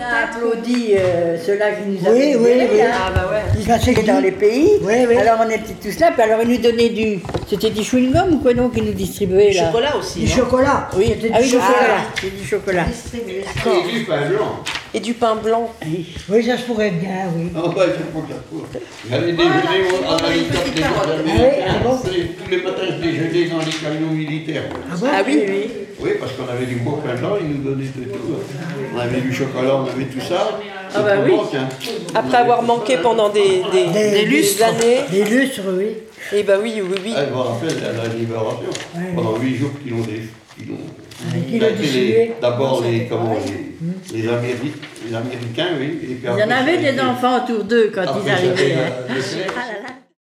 a applaudi ceux-là qui nous Oui, avaient oui, libérés, oui. hein. Ah bah ouais. Ils passaient dans les pays, Oui, oui. alors on était tous là, puis alors ils nous donnaient c'était du chewing-gum ou quoi non qu'ils nous distribuaient Du là. chocolat aussi. Du non chocolat. Oui, C'était ah oui, du du chocolat. chocolat. C'est du chocolat. Et du pain blanc. Et du pain blanc. Oui, ça se pourrait bien, oui. Ah bah, il faut que ça court. J'allais déjeuner à la Licorne des Américains. Ah bon Tous les matins, je déjeunais dans les camions militaires. Ah bon? Ah oui. Oui, parce qu'on avait du beau pain blanc, ils nous donnaient de tout. On avait du chocolat, on avait tout ça. Ah bah oui. Après avoir manqué pendant des lustres. années. Des lustres, oui. Et bah oui, oui, oui. Je me rappelle de la libération. Ouais. Pendant 8 jours qu'ils l'ont Qu'ils l'ont distribué. d'abord les Américains, oui. Et puis Il y en après, avait des enfants autour d'eux quand ils après, arrivaient. c'était hein. le chef. Ah là là.